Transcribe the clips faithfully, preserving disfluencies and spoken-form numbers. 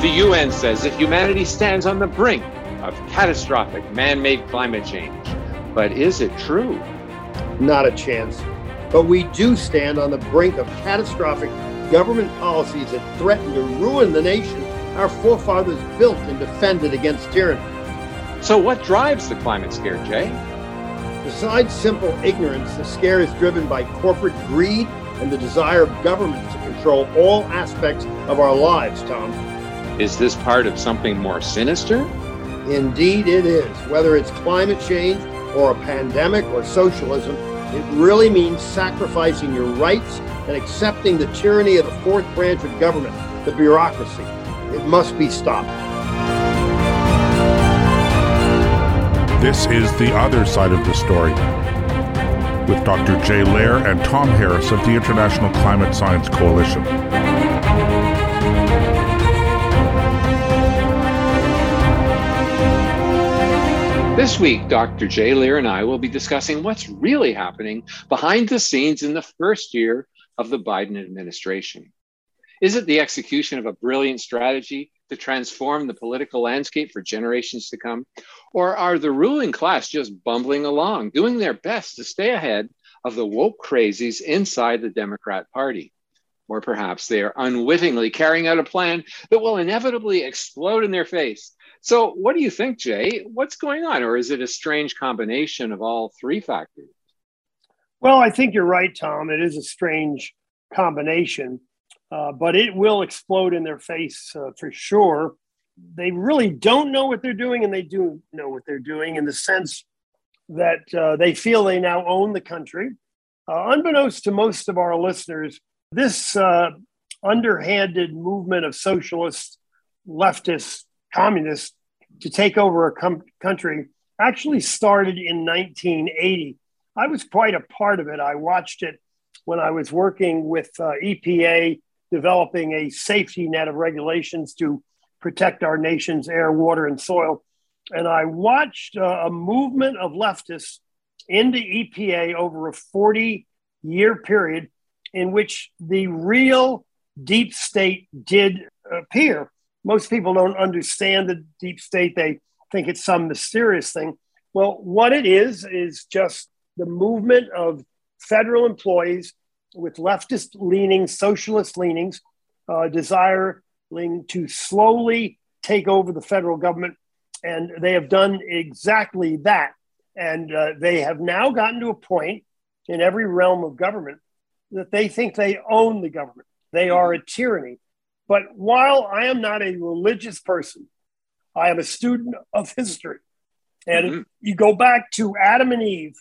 The U N says that humanity stands on the brink of catastrophic man-made climate change. But is it true? Not a chance. But we do stand on the brink of catastrophic government policies that threaten to ruin the nation our forefathers built and defended against tyranny. So what drives the climate scare, Jay? Besides simple ignorance, the scare is driven by corporate greed and the desire of government to control all aspects of our lives, Tom. Is this part of something more sinister? Indeed it is. Whether it's climate change or a pandemic or socialism, it really means sacrificing your rights and accepting the tyranny of the fourth branch of government, the bureaucracy. It must be stopped. This is The Other Side of the Story with Doctor Jay Lehr and Tom Harris of the International Climate Science Coalition. This week, Doctor Jay Lehr and I will be discussing what's really happening behind the scenes in the first year of the Biden administration. Is it the execution of a brilliant strategy to transform the political landscape for generations to come? Or are the ruling class just bumbling along, doing their best to stay ahead of the woke crazies inside the Democrat Party? Or perhaps they are unwittingly carrying out a plan that will inevitably explode in their face. So what do you think, Jay? What's going on? Or is it a strange combination of all three factors? Well, I think you're right, Tom. It is a strange combination, uh, but it will explode in their face uh, for sure. They really don't know what they're doing, and they do know what they're doing in the sense that uh, they feel they now own the country. Uh, unbeknownst to most of our listeners, this uh, underhanded movement of socialists, leftists, communists to take over a com- country actually started in nineteen eighty. I was quite a part of it. I watched it when I was working with uh, E P A, developing a safety net of regulations to protect our nation's air, water, and soil. And I watched uh, a movement of leftists into E P A over a forty-year period in which the real deep state did appear. Most people don't understand the deep state. They think it's some mysterious thing. Well, what it is, is just the movement of federal employees with leftist leanings, socialist leanings, uh, desiring to slowly take over the federal government. And they have done exactly that. And uh, they have now gotten to a point in every realm of government that they think they own the government. They are a tyranny. But while I am not a religious person, I am a student of history. And mm-hmm. if you go back to Adam and Eve,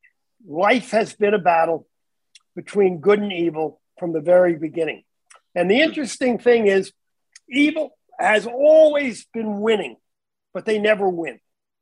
life has been a battle between good and evil from the very beginning. And the interesting thing is, evil has always been winning, but they never win.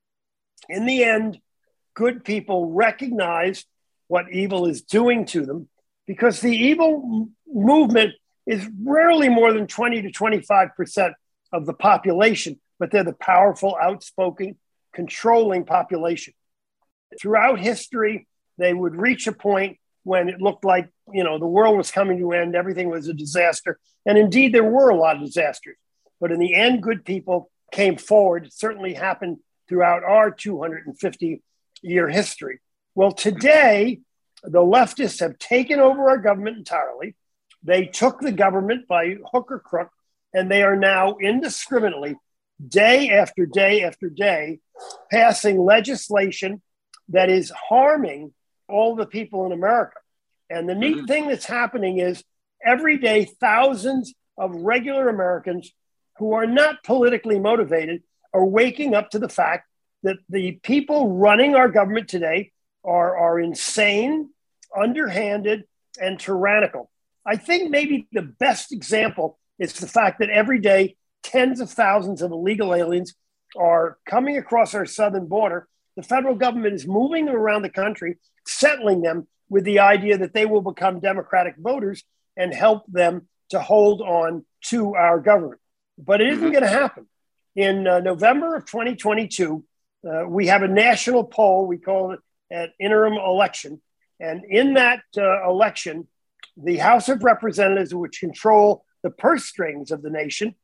In the end, good people recognize what evil is doing to them, because the evil movement is rarely more than twenty to twenty-five percent of the population, but they're the powerful, outspoken, controlling population. Throughout history, they would reach a point when it looked like, you know, the world was coming to an end, everything was a disaster. And indeed, there were a lot of disasters. But in the end, good people came forward. It certainly happened throughout our two hundred fifty year history. Well, today, the leftists have taken over our government entirely. They took the government by hook or crook, and they are now indiscriminately, day after day after day, passing legislation that is harming all the people in America. And the neat mm-hmm. thing that's happening is every day, thousands of regular Americans who are not politically motivated are waking up to the fact that the people running our government today are, are insane, underhanded, and tyrannical. I think maybe the best example is the fact that every day, tens of thousands of illegal aliens are coming across our southern border. The federal government is moving them around the country, settling them with the idea that they will become Democratic voters and help them to hold on to our government. But it isn't going to happen. In uh, November of twenty twenty-two, uh, we have a national poll. We call it an interim election. And in that uh, election, the House of Representatives, which control the purse strings of the nation,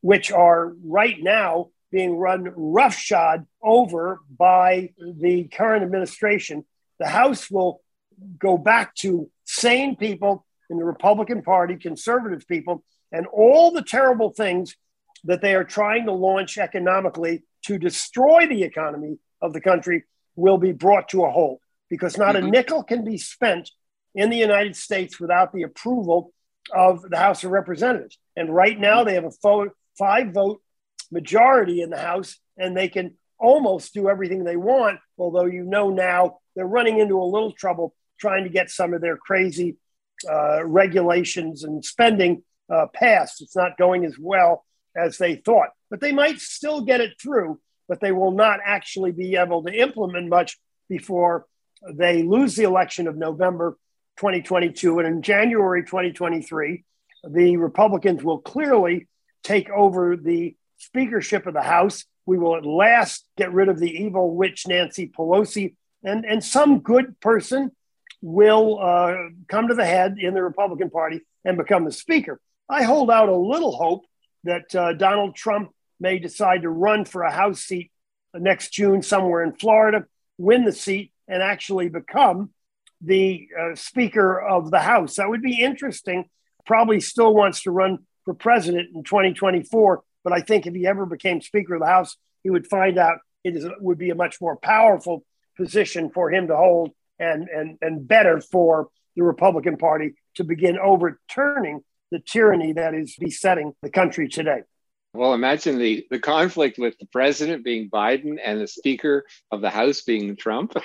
which are right now being run roughshod over by the current administration. The House will go back to sane people in the Republican Party, conservative people, and all the terrible things that they are trying to launch economically to destroy the economy of the country will be brought to a halt, because not mm-hmm. a nickel can be spent in the United States without the approval of the House of Representatives. And right now they have a fo- five vote majority in the House, and they can almost do everything they want, although you know now they're running into a little trouble trying to get some of their crazy uh, regulations and spending uh, passed. It's not going as well as they thought, but they might still get it through, but they will not actually be able to implement much before they lose the election of November twenty twenty-two. And in January twenty twenty-three, the Republicans will clearly take over the speakership of the House. We will at last get rid of the evil witch Nancy Pelosi, and, and some good person will uh, come to the head in the Republican Party and become the speaker. I hold out a little hope that uh, Donald Trump may decide to run for a House seat next June somewhere in Florida, win the seat, and actually become the uh, Speaker of the House. That would be interesting. Probably still wants to run for president in twenty twenty-four, but I think if he ever became Speaker of the House, he would find out it is, would be a much more powerful position for him to hold, and, and, and better for the Republican Party to begin overturning the tyranny that is besetting the country today. Well, imagine the, the conflict with the president being Biden and the Speaker of the House being Trump.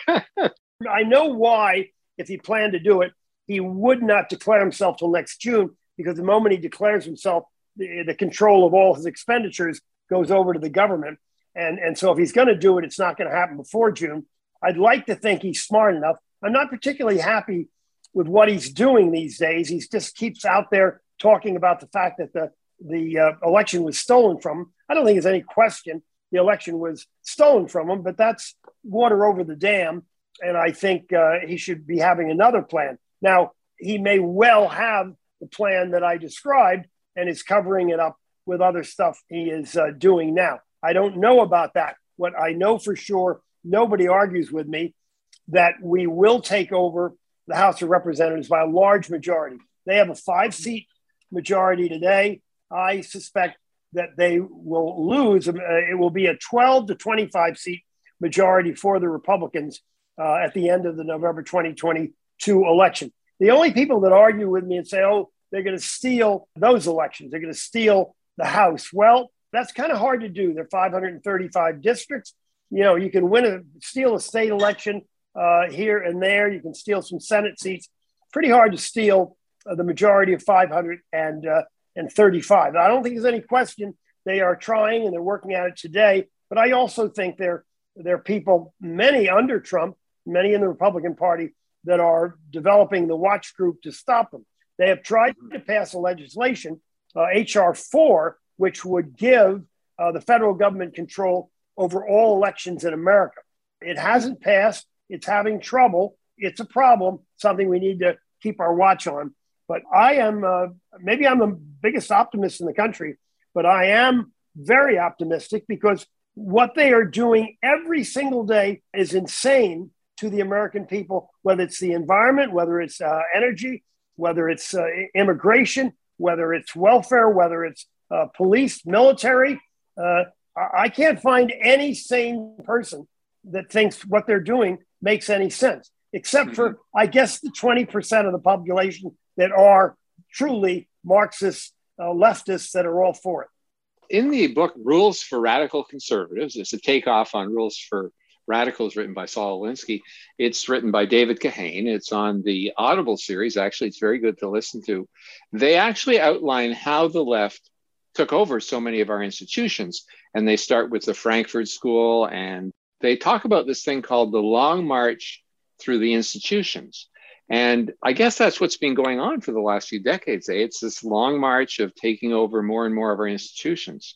I know why, if he planned to do it, he would not declare himself till next June, because the moment he declares himself, the, the control of all his expenditures goes over to the government. And, and so if he's going to do it, it's not going to happen before June. I'd like to think he's smart enough. I'm not particularly happy with what he's doing these days. He just keeps out there talking about the fact that the, the uh, election was stolen from him. I don't think there's any question the election was stolen from him, but that's water over the dam. And I think uh, he should be having another plan. Now, he may well have the plan that I described and is covering it up with other stuff he is uh, doing now. I don't know about that. What I know for sure, nobody argues with me, that we will take over the House of Representatives by a large majority. They have a five-seat majority today. I suspect that they will lose. Uh, it will be a twelve to twenty-five seat majority for the Republicans uh, at the end of the November twenty twenty-two election. The only people that argue with me and say, oh, they're going to steal those elections, they're going to steal the House. Well, that's kind of hard to do. There are five hundred thirty-five districts. You know, you can win a steal a state election uh, here and there. You can steal some Senate seats. Pretty hard to steal uh, the majority of five hundred thirty-five. I don't think there's any question they are trying and they're working at it today. But I also think there, there are people, many under Trump, many in the Republican Party, that are developing the watch group to stop them. They have tried to pass a legislation, uh, H R four, which would give uh, the federal government control over all elections in America. It hasn't passed. It's having trouble. It's a problem, something we need to keep our watch on. But I am, uh, maybe I'm the biggest optimist in the country, but I am very optimistic because what they are doing every single day is insane to the American people, whether it's the environment, whether it's uh, energy, whether it's uh, immigration, whether it's welfare, whether it's uh, police, military. Uh, I can't find any sane person that thinks what they're doing makes any sense, except for, I guess, the twenty percent of the population that are truly Marxist uh, leftists that are all for it. In the book, Rules for Radical Conservatives, it's a takeoff on Rules for Radicals written by Saul Alinsky. It's written by David Kahane. It's on the Audible series. Actually, it's very good to listen to. They actually outline how the left took over so many of our institutions. And they start with the Frankfurt School, and they talk about this thing called the Long March through the institutions. And I guess that's what's been going on for the last few decades. Eh? It's this long march of taking over more and more of our institutions.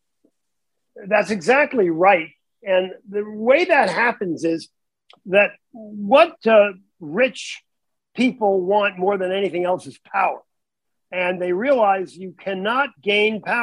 That's exactly right. And the way that happens is that what uh, rich people want more than anything else is power. And they realize you cannot gain power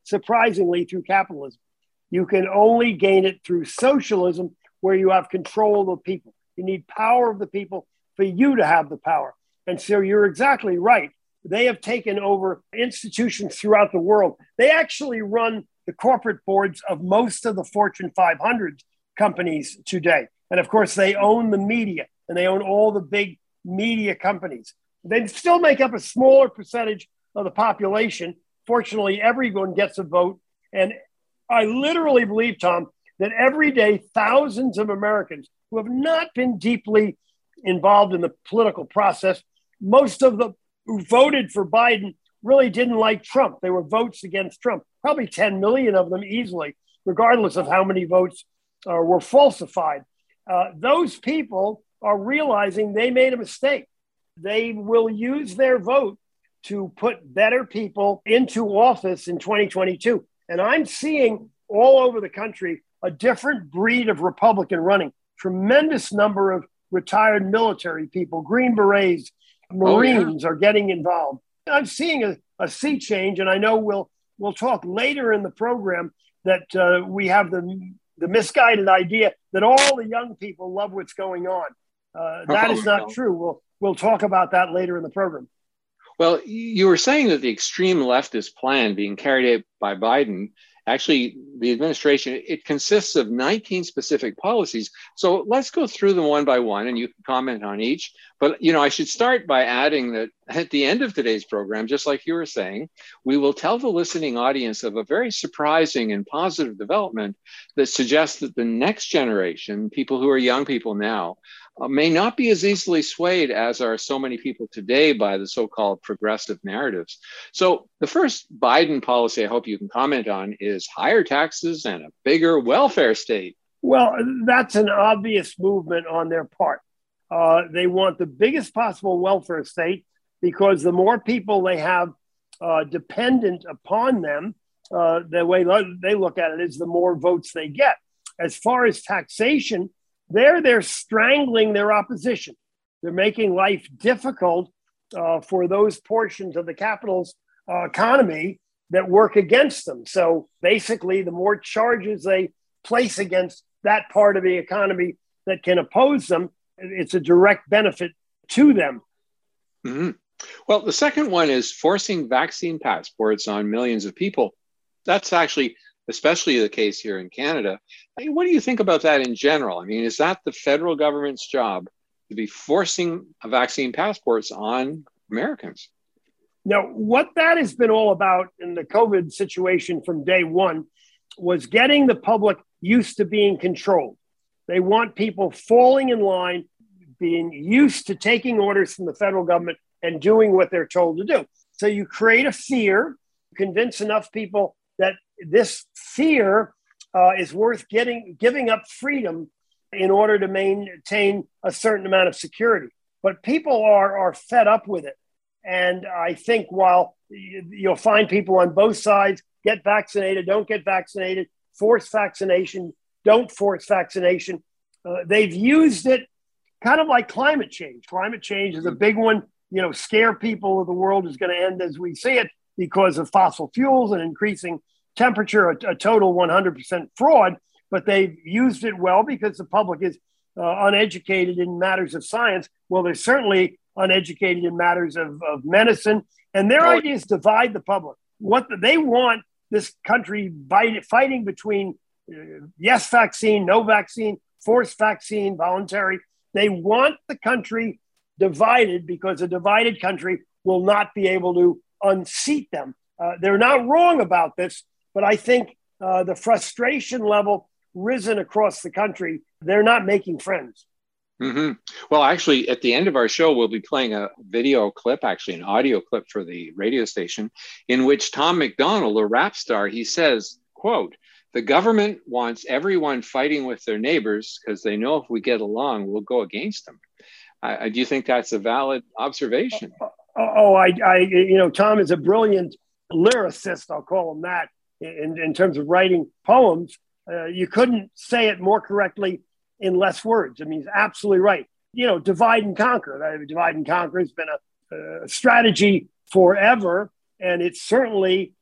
surprisingly, through capitalism. You can only gain it through socialism, where you have control of the people. You need power of the people for you to have the power. And so you're exactly right. They have taken over institutions throughout the world. They actually run the corporate boards of most of the Fortune five hundred companies today. And of course, they own the media, and they own all the big media companies. They still make up a smaller percentage of the population. Fortunately, everyone gets a vote. And I literally believe, Tom, that every day, thousands of Americans who have not been deeply involved in the political process, most of them who voted for Biden really didn't like Trump. They were votes against Trump, probably ten million of them easily, regardless of how many votes uh, were falsified. Uh, those people are realizing they made a mistake. They will use their vote to put better people into office in twenty twenty-two. And I'm seeing all over the country a different breed of Republican running. Tremendous number of retired military people, Green Berets, Marines oh, yeah. are getting involved. I'm seeing a, a sea change, and I know we'll we'll talk later in the program that uh, we have the the misguided idea that all the young people love what's going on. Uh, that oh, is not no. true. We'll we'll talk about that later in the program. Well, you were saying that the extreme leftist plan being carried out by Biden, actually, the administration, it consists of nineteen specific policies. So let's go through them one by one, and you can comment on each. But, you know, I should start by adding that at the end of today's program, just like you were saying, we will tell the listening audience of a very surprising and positive development that suggests that the next generation, people who are young people now, Uh, may not be as easily swayed as are so many people today by the so-called progressive narratives. So the first Biden policy I hope you can comment on is higher taxes and a bigger welfare state. Well, that's an obvious movement on their part. Uh, they want the biggest possible welfare state because the more people they have uh, dependent upon them, uh, the way lo- they look at it is the more votes they get. As far as taxation, There, they're strangling their opposition. They're making life difficult uh, for those portions of the capital's uh, economy that work against them. So basically, the more charges they place against that part of the economy that can oppose them, it's a direct benefit to them. Mm-hmm. Well, the second one is forcing vaccine passports on millions of people. That's actually especially the case here in Canada. I mean, what do you think about that in general? I mean, is that the federal government's job to be forcing vaccine passports on Americans? Now, what that has been all about in the COVID situation from day one was getting the public used to being controlled. They want people falling in line, being used to taking orders from the federal government and doing what they're told to do. So you create a fear, convince enough people that this fear uh, is worth getting, giving up freedom in order to maintain a certain amount of security. But people are, are fed up with it. And I think while you'll find people on both sides, get vaccinated, don't get vaccinated, force vaccination, don't force vaccination, uh, they've used it kind of like climate change. Climate change is a big one. You know, scare people of the world is going to end as we see it because of fossil fuels and increasing temperature, a, a total one hundred percent fraud. But they've used it well because the public is uh, uneducated in matters of science. Well, they're certainly uneducated in matters of, of medicine. And their oh. idea is divide the public. What the, they want this country fight, fighting between uh, yes vaccine, no vaccine, forced vaccine, voluntary. They want the country divided because a divided country will not be able to unseat them. Uh, they're not wrong about this, but I think uh, the frustration level risen across the country. They're not making friends. Mm-hmm. Well, actually, at the end of our show, we'll be playing a video clip, actually an audio clip for the radio station, in which Tom MacDonald, a rap star, he says, quote, "The government wants everyone fighting with their neighbors because they know if we get along, we'll go against them." Uh, do you think that's a valid observation? Oh, oh I, I, you know, Tom is a brilliant lyricist, I'll call him that, in, in terms of writing poems. Uh, you couldn't say it more correctly in less words. I mean, he's absolutely right. You know, divide and conquer. Divide and conquer has been a, a strategy forever, and it's certainly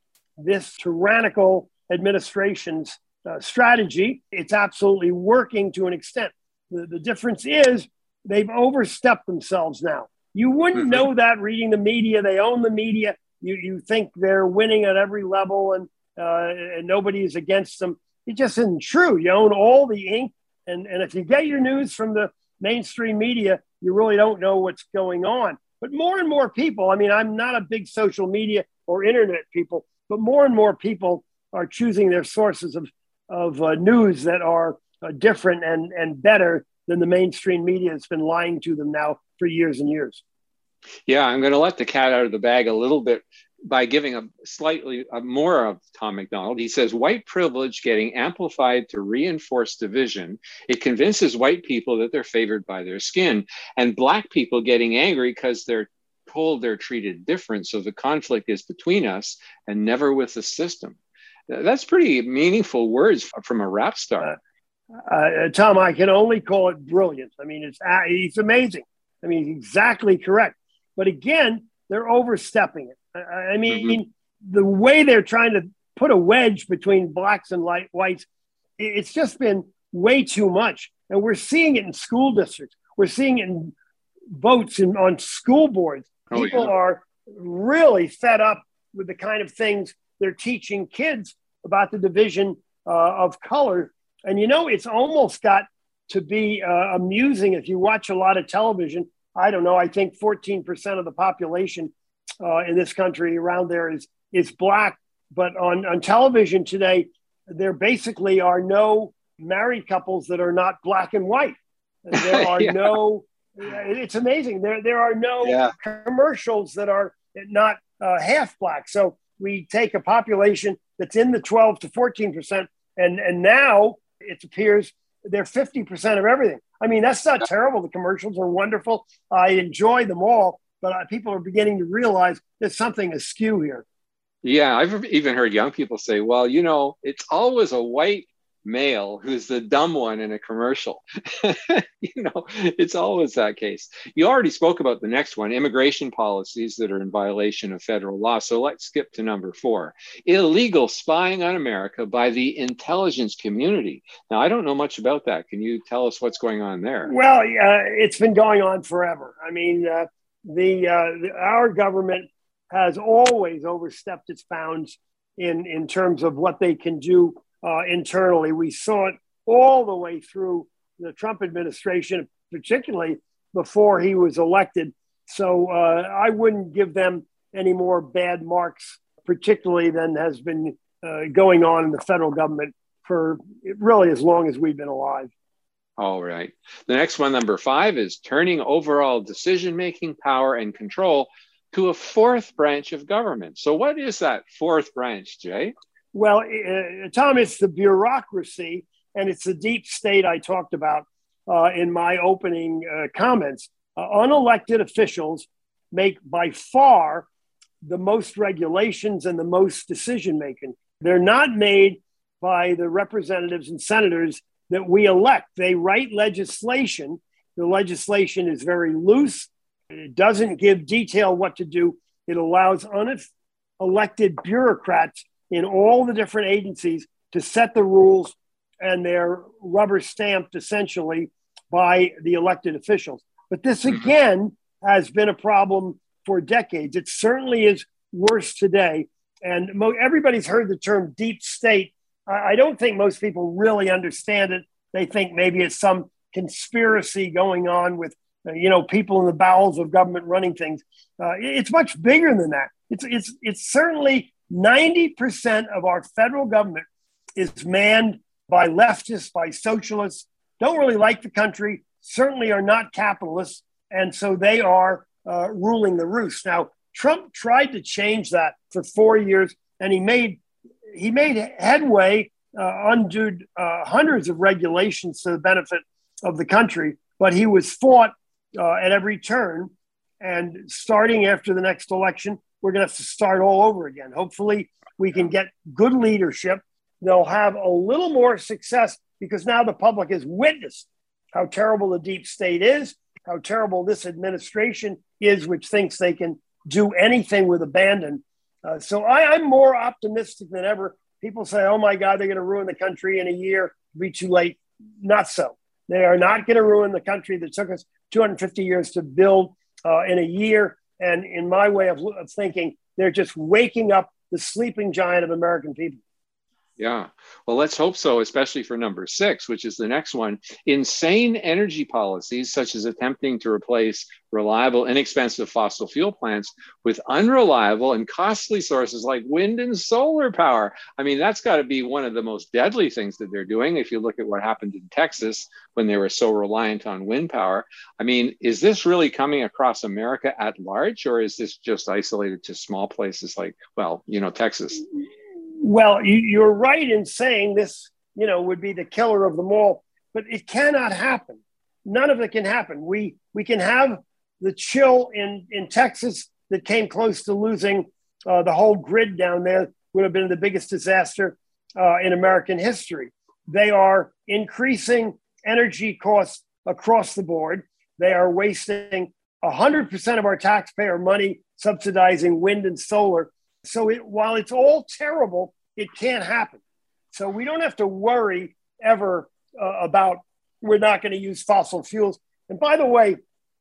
this tyrannical administration's uh, strategy. It's absolutely working to an extent. The, the difference is they've overstepped themselves now. You wouldn't mm-hmm. know that reading the media. They own the media. You you think they're winning at every level and uh, and nobody is against them. It just isn't true. You own all the ink. And, and if you get your news from the mainstream media, you really don't know what's going on. But more and more people, I mean, I'm not a big social media or internet people, but more and more people are choosing their sources of, of uh, news that are uh, different and, and better than the mainstream media has been lying to them now for years and years. Yeah, I'm going to let the cat out of the bag a little bit by giving a slightly uh, more of Tom MacDonald. He says, white privilege getting amplified to reinforce division. It convinces white people that they're favored by their skin, and black people getting angry because they're told they're treated different. So the conflict is between us and never with the system. That's pretty meaningful words from a rap star. Uh, uh, Tom, I can only call it brilliant. I mean, it's, uh, it's amazing. I mean, he's exactly correct. But again, they're overstepping it. I mean, mm-hmm. the way they're trying to put a wedge between blacks and light whites, it's just been way too much. And we're seeing it in school districts. We're seeing it in votes in, on school boards. Oh, People yeah. are really fed up with the kind of things they're teaching kids about the division uh, of color. And, you know, it's almost got to be uh, amusing if you watch a lot of television. I don't know. I think fourteen percent of the population Uh, in this country around there is is black, but on, on television today, there basically are no married couples that are not black and white. There are yeah. no, it's amazing. There there are no yeah. commercials that are not uh, half black. So we take a population that's in the twelve to fourteen percent, and, and now it appears they're fifty percent of everything. I mean, that's not terrible. The commercials are wonderful. I enjoy them all. But people are beginning to realize there's something askew here. Yeah, I've even heard young people say, well, you know, it's always a white male who's the dumb one in a commercial. You know, it's always that case. You already spoke about the next one, immigration policies that are in violation of federal law. So let's skip to number four, illegal spying on America by the intelligence community. Now, I don't know much about that. Can you tell us what's going on there? Well, uh, it's been going on forever. I mean, uh, The, uh, the our government has always overstepped its bounds in, in terms of what they can do uh, internally. We saw it all the way through the Trump administration, particularly before he was elected. So uh, I wouldn't give them any more bad marks, particularly than has been uh, going on in the federal government for really as long as we've been alive. All right. The next one, number five, is turning overall decision-making power and control to a fourth branch of government. So what is that fourth branch, Jay? Well, uh, Tom, it's the bureaucracy, and it's the deep state I talked about uh, in my opening uh, comments. Uh, unelected officials make by far the most regulations and the most decision-making. They're not made by the representatives and senators that we elect. They write legislation. The legislation is very loose. It doesn't give detail what to do. It allows unelected bureaucrats in all the different agencies to set the rules, and they're rubber stamped essentially by the elected officials. But this again has been a problem for decades. It certainly is worse today. And mo- everybody's heard the term deep state. I, I don't think most people really understand it. They think maybe it's some conspiracy going on with, uh, you know, people in the bowels of government running things. Uh, it's much bigger than that. It's, it's, it's certainly ninety percent of our federal government is manned by leftists, by socialists, don't really like the country, certainly are not capitalists. And so they are uh, ruling the roost. Now, Trump tried to change that for four years, and he made he made headway, uh, undid uh, hundreds of regulations to the benefit of the country, but he was fought uh, at every turn. And starting after the next election, we're going to have to start all over again. Hopefully, we can get good leadership. They'll have a little more success because now the public has witnessed how terrible the deep state is, how terrible this administration is, which thinks they can do anything with abandon. Uh, so I, I'm more optimistic than ever. People say, oh my God, they're going to ruin the country in a year. It'll be too late. Not so. They are not going to ruin the country that took us two hundred fifty years to build uh, in a year. And in my way of, of thinking, they're just waking up the sleeping giant of American people. Yeah. Well, let's hope so, especially for number six, which is the next one. Insane energy policies, such as attempting to replace reliable, inexpensive fossil fuel plants with unreliable and costly sources like wind and solar power. I mean, that's got to be one of the most deadly things that they're doing. If you look at what happened in Texas when they were so reliant on wind power. I mean, is this really coming across America at large, or is this just isolated to small places like, well, you know, Texas? Well, you, you're right in saying this, you know, would be the killer of them all, but it cannot happen. None of it can happen. We we can have the chill in, in Texas that came close to losing uh, the whole grid down there, would have been the biggest disaster uh, in American history. They are increasing energy costs across the board. They are wasting one hundred percent of our taxpayer money subsidizing wind and solar. So it, while it's all terrible, it can't happen. So we don't have to worry ever uh, about we're not going to use fossil fuels. And by the way,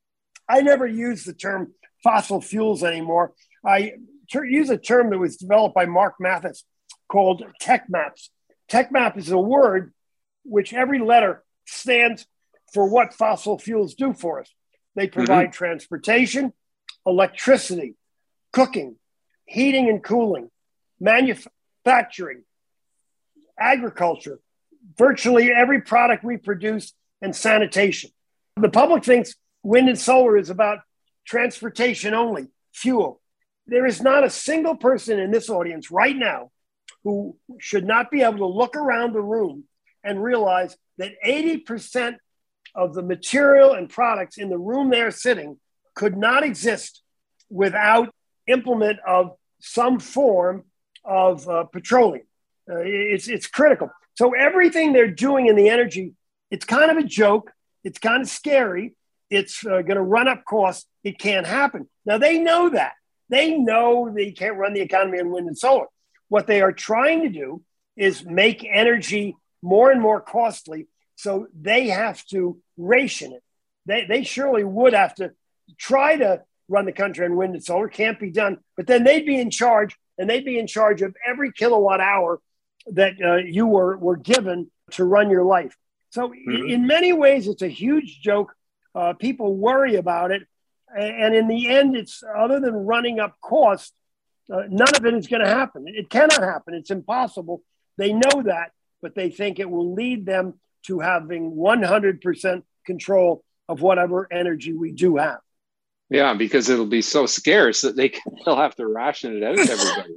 I never use the term fossil fuels anymore. I ter- use a term that was developed by Mark Mathis called tech maps. Tech map is a word which every letter stands for what fossil fuels do for us. They provide mm-hmm. transportation, electricity, cooking, heating and cooling, manufacturing, agriculture, virtually every product we produce, and sanitation. The public thinks wind and solar is about transportation only, fuel. There is not a single person in this audience right now who should not be able to look around the room and realize that eighty percent of the material and products in the room they're sitting could not exist without implement of some form of uh, petroleum. Uh, it's, it's critical. So everything they're doing in the energy, it's kind of a joke. It's kind of scary. It's uh, going to run up costs. It can't happen. Now, they know that. They know they can't run the economy on wind and solar. What they are trying to do is make energy more and more costly. So they have to ration it. They, they surely would have to try to run the country on wind and solar. Can't be done. But then they'd be in charge, and they'd be in charge of every kilowatt hour that uh, you were, were given to run your life. So mm-hmm. in, in many ways, it's a huge joke. Uh, people worry about it. And in the end, it's other than running up costs, uh, none of it is going to happen. It cannot happen. It's impossible. They know that, but they think it will lead them to having one hundred percent control of whatever energy we do have. Yeah, because it'll be so scarce that they can, they'll have to ration it out to everybody.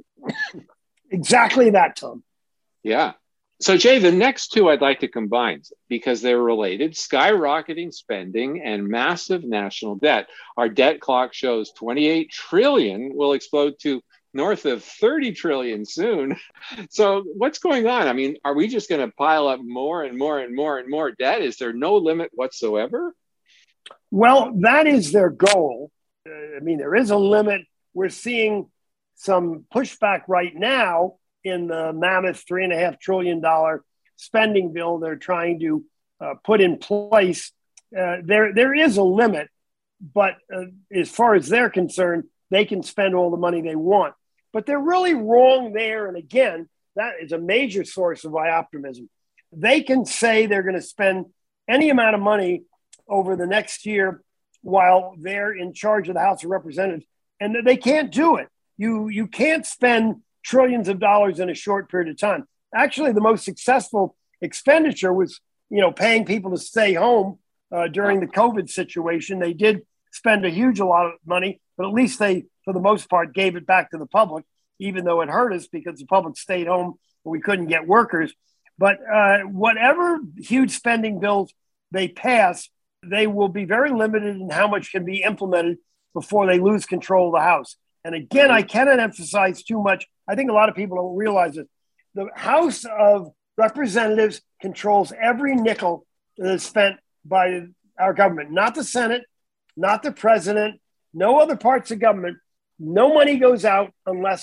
Exactly that, Tom. Yeah. So, Jay, the next two I'd like to combine because they're related: skyrocketing spending and massive national debt. Our debt clock shows twenty-eight trillion will explode to north of thirty trillion soon. So what's going on? I mean, are we just going to pile up more and more and more and more debt? Is there no limit whatsoever? Well, that is their goal. Uh, I mean, there is a limit. We're seeing some pushback right now in the mammoth three and a half trillion dollar spending bill they're trying to uh, put in place. Uh, there, there is a limit, but uh, as far as they're concerned, they can spend all the money they want. But they're really wrong there. And again, that is a major source of my optimism. They can say they're going to spend any amount of money over the next year while they're in charge of the House of Representatives, and they can't do it. You, you can't spend trillions of dollars in a short period of time. Actually, the most successful expenditure was, you know, paying people to stay home uh, during the COVID situation. They did spend a huge a lot of money, but at least they, for the most part, gave it back to the public, even though it hurt us because the public stayed home and we couldn't get workers. But uh, whatever huge spending bills they pass, they will be very limited in how much can be implemented before they lose control of the House. And again, I cannot emphasize too much. I think a lot of people don't realize it. The House of Representatives controls every nickel that is spent by our government, not the Senate, not the president, no other parts of government. No money goes out unless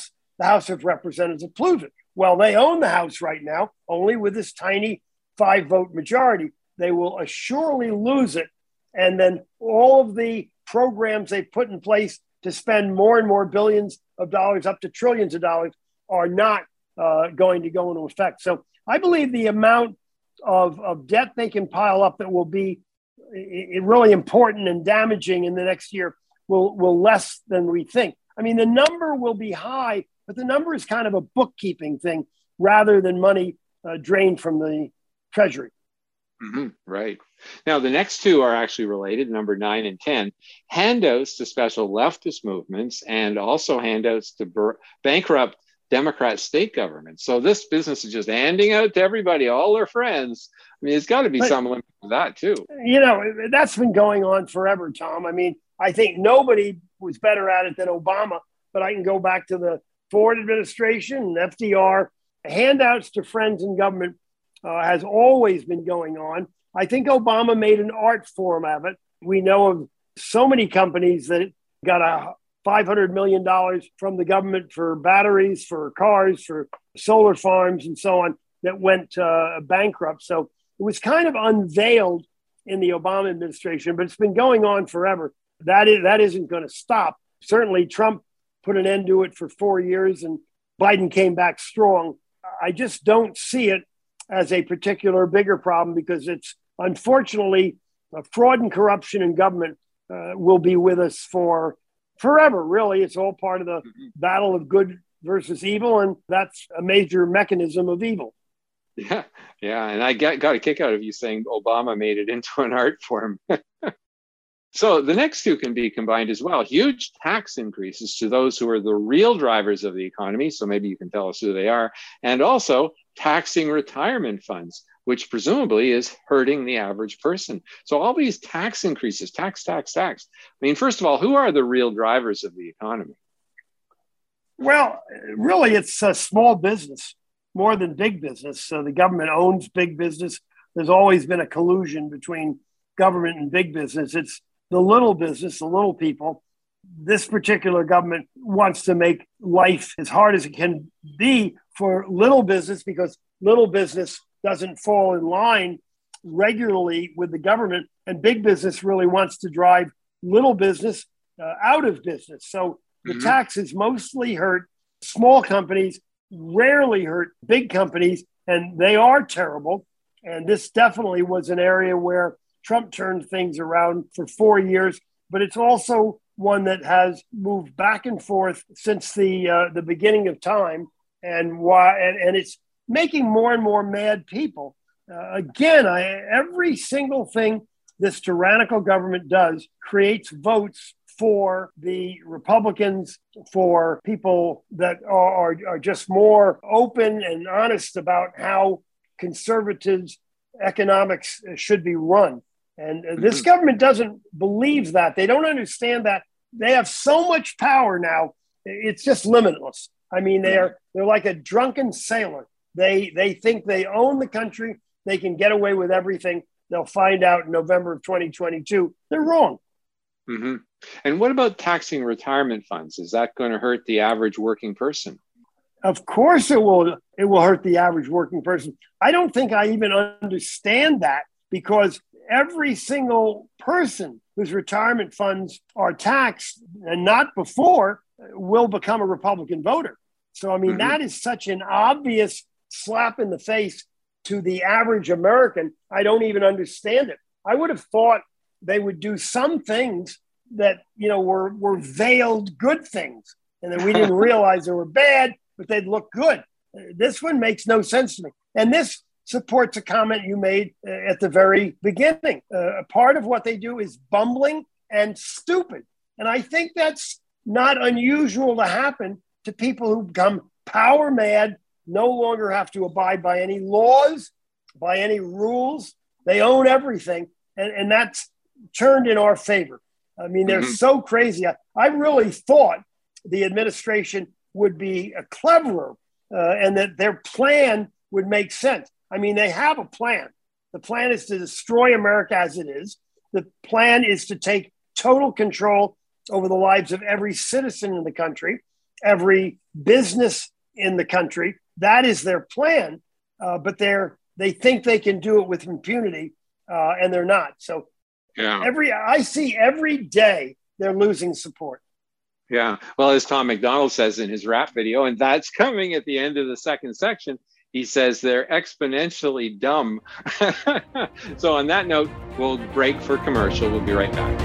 the House of Representatives approves it. Well, they own the House right now, only with this tiny five-vote majority. They will assuredly lose it. And then all of the programs they put in place to spend more and more billions of dollars, up to trillions of dollars, are not uh, going to go into effect. So I believe the amount of, of debt they can pile up that will be it, really important and damaging in the next year will, will less than we think. I mean, the number will be high, but the number is kind of a bookkeeping thing rather than money uh, drained from the Treasury. Mm-hmm, right. Now, the next two are actually related, number nine and ten, handouts to special leftist movements and also handouts to bur- bankrupt Democrat state governments. So this business is just handing out to everybody, all their friends. I mean, it's got to be but, some limit to that too. You know, that's been going on forever, Tom. I mean, I think nobody was better at it than Obama, but I can go back to the Ford administration and F D R. Handouts to friends in government uh, has always been going on. I think Obama made an art form of it. We know of so many companies that got a five hundred million dollars from the government for batteries, for cars, for solar farms, and so on that went uh, bankrupt. So it was kind of unveiled in the Obama administration, but it's been going on forever. That is, that isn't going to stop. Certainly Trump put an end to it for four years and Biden came back strong. I just don't see it as a particular bigger problem because it's unfortunately uh, fraud and corruption in government uh, will be with us for forever. Really, it's all part of the battle of good versus evil, and that's a major mechanism of evil. Yeah, yeah, and I got, got a kick out of you saying Obama made it into an art form. So the next two can be combined as well. Huge tax increases to those who are the real drivers of the economy. So maybe you can tell us who they are. And also taxing retirement funds, which presumably is hurting the average person. So all these tax increases, tax, tax, tax. I mean, first of all, who are the real drivers of the economy? Well, really, it's a small business more than big business. So the government owns big business. There's always been a collusion between government and big business. It's the little business, the little people. This particular government wants to make life as hard as it can be for little business because little business doesn't fall in line regularly with the government, and big business really wants to drive little business uh, out of business. So the mm-hmm. taxes mostly hurt small companies, rarely hurt big companies, and they are terrible. And this definitely was an area where Trump turned things around for four years, but it's also one that has moved back and forth since the uh, the beginning of time, and why and, and it's making more and more mad people. Uh, again, I, every single thing this tyrannical government does creates votes for the Republicans, for people that are, are, are just more open and honest about how conservatives' economics should be run. And uh, this government doesn't believe that. They don't understand that. They have so much power now. It's just limitless. I mean, they're they're like a drunken sailor. They they think they own the country. They can get away with everything. They'll find out in November of twenty twenty-two. They're wrong. Mm-hmm. And what about taxing retirement funds? Is that going to hurt the average working person? Of course it will. It will hurt the average working person. I don't think I even understand that because every single person whose retirement funds are taxed and not before will become a Republican voter. So, I mean, mm-hmm. that is such an obvious slap in the face to the average American. I don't even understand it. I would have thought they would do some things that, you know, were, were veiled good things and that we didn't realize they were bad, but they'd look good. This one makes no sense to me. And this supports a comment you made uh, at the very beginning. Uh, a part of what they do is bumbling and stupid. And I think that's not unusual to happen to people who become power mad, no longer have to abide by any laws, by any rules. They own everything. And, and that's turned in our favor. I mean, they're mm-hmm. so crazy. I, I really thought the administration would be uh, cleverer uh, and that their plan would make sense. I mean, they have a plan. The plan is to destroy America as it is. The plan is to take total control over the lives of every citizen in the country. every business in the country. That is their plan, uh, but they're they think they can do it with impunity, uh, and they're not. So yeah. every I see every day they're losing support. Yeah. Well, as Tom McDonald says in his rap video, and that's coming at the end of the second section, he says they're exponentially dumb. So on that note, we'll break for commercial. We'll be right back.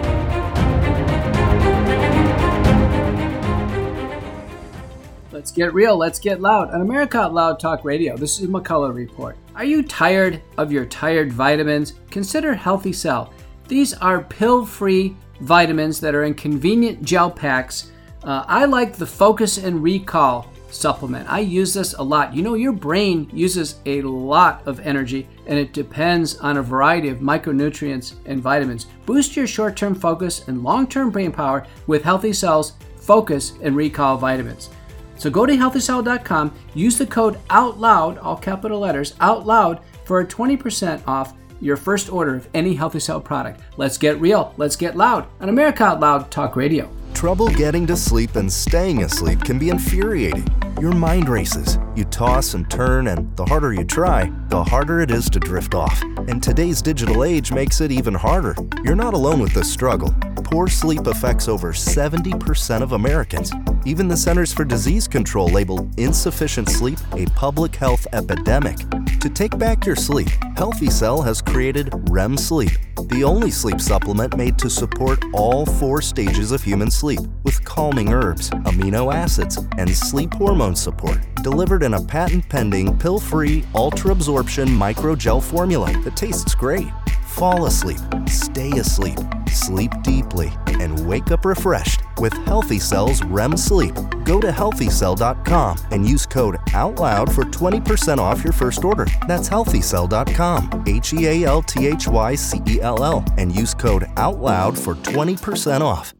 Let's get real, let's get loud. On America Out Loud Talk Radio, this is McCullough Report. Are you tired of your tired vitamins? Consider Healthy Cell. These are pill-free vitamins that are in convenient gel packs. Uh, I like the Focus and Recall supplement. I use this a lot. You know, your brain uses a lot of energy, and it depends on a variety of micronutrients and vitamins. Boost your short-term focus and long-term brain power with Healthy Cell's Focus and Recall vitamins. So go to healthy cell dot com, use the code OUTLOUD, all capital letters, OUTLOUD, for a twenty percent off your first order of any Healthy Cell product. Let's get real, let's get loud on America Out Loud Talk Radio. Trouble getting to sleep and staying asleep can be infuriating. Your mind races. You toss and turn, and the harder you try, the harder it is to drift off. And today's digital age makes it even harder. You're not alone with this struggle. Poor sleep affects over seventy percent of Americans. Even the Centers for Disease Control labeled insufficient sleep a public health epidemic. To take back your sleep, Healthy Cell has created R E M Sleep, the only sleep supplement made to support all four stages of human sleep with calming herbs, amino acids, and sleep hormone support, delivered in a patent-pending, pill-free, ultra-absorption microgel formula that tastes great. Fall asleep, stay asleep, sleep deeply, and wake up refreshed with Healthy Cell's R E M Sleep. Go to healthy cell dot com and use code OUTLOUD for twenty percent off your first order. That's healthy cell dot com, H E A L T H Y C E L L, and use code OUTLOUD for twenty percent off.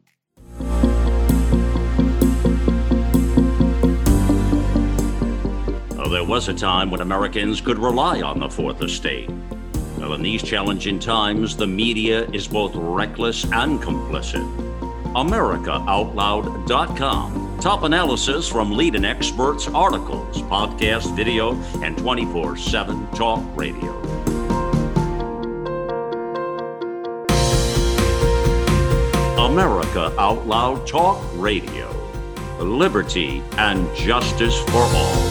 Oh, there was a time when Americans could rely on the Fourth Estate. Well, in these challenging times, the media is both reckless and complicit. America Out Loud dot com. Top analysis from leading experts, articles, podcast, video, and twenty-four seven talk radio. America Out Loud Talk Radio. Liberty and justice for all.